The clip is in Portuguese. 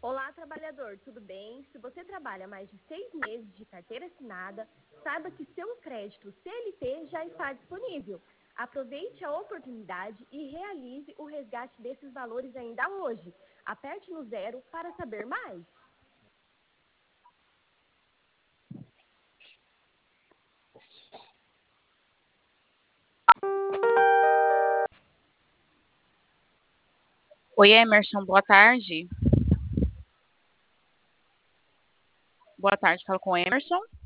Olá, trabalhador, tudo bem? Se você trabalha mais de 6 meses de carteira assinada, saiba que seu crédito CLT já está disponível. Aproveite a oportunidade e realize o resgate desses valores ainda hoje. Aperte no 0 para saber mais. Oi, Emerson, boa tarde. Boa tarde, falo com o Emerson.